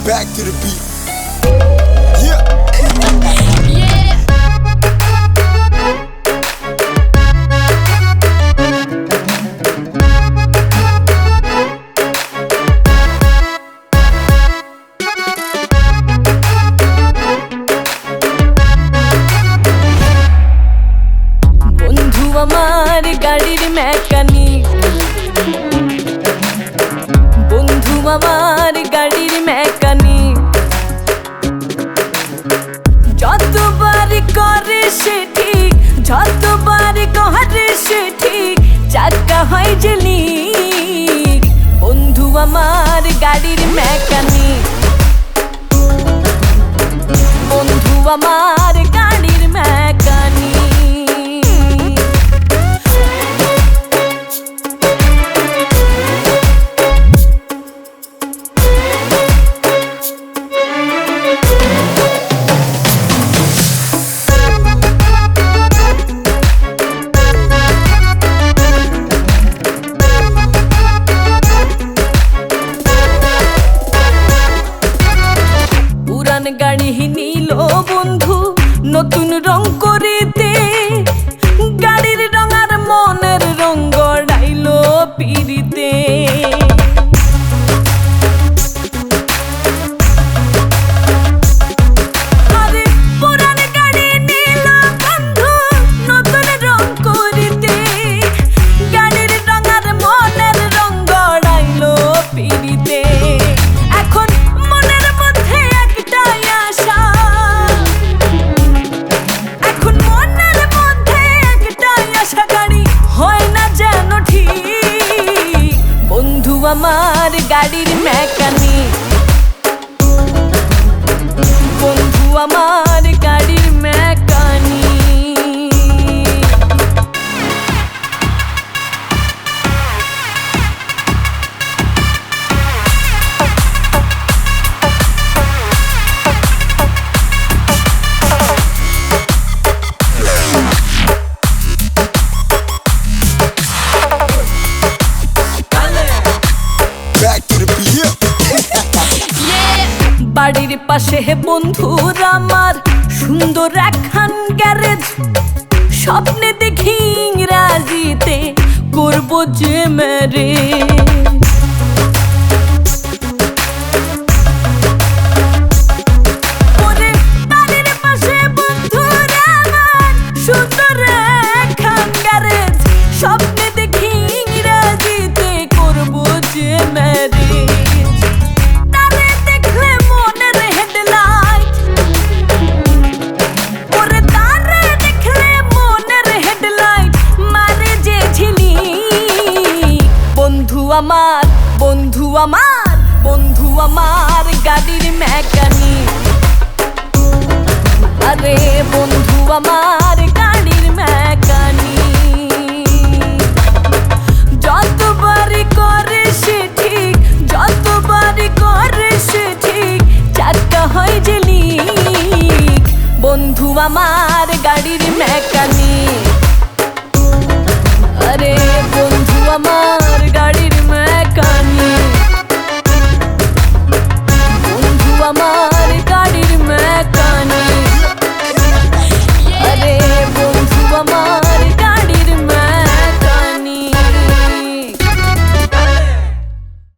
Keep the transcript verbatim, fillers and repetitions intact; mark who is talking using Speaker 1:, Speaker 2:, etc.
Speaker 1: Back to the beat. Yeah.
Speaker 2: Yeah. বন্ধু আমার গাড়ির মেকানিক, বন্ধু আমার গাড়ির মেকানিক, যতবার করে সে ঠিক, যতবার করে সে ঠিক, চাকা হয় যে লিক। বন্ধু আমার গাড়ির মেকানিক, বন্ধু আমার গাড়ির মেকানিক। গাড়ি নিল বন্ধু নতুন রং করিতে, গাড়ির রং আর মনের রং গড়াইল পিরিতে। আরে পুরান গাড়ি নিল বন্ধু নতুন রং করিতে, গাড়ির রং আর মনের রং গড়াইল পিরিতে। এখন মনের মধ্যে একটাই আশা, এখন মনের মধ্যে একটাই আশা, গাড়ি হয় না যেন ঠিক। বন্ধু আমার গাড়ির মেকানিক, বন্ধু আমার গাড়ির মেকানিক। বাড়ির পাশে বন্ধুর আমার সুন্দর একখান গ্যারেজ, স্বপ্নে দেখি ইংরাজিতে করবো যে ম্যারেজ। ওরে বাড়ির পাশে বন্ধুর আমার সুন্দর একখান গ্যারেজ, স্বপ্নে দেখি ইংরাজিতে করবো যে ম্যারেজ। আমার বন্ধু আমার বন্ধু আমার গাড়ির মেকানিক, আরে বন্ধু আমার গাড়ির মেকানিক। যতবার করে সে ঠিক, যতবার করে সে ঠিক, চাকা হয় যে লিক। বন্ধু আমার গাড়ির মেকানিক, আরে বন্ধু আমার গাড়ির মেকানিক, বন্ধু আমার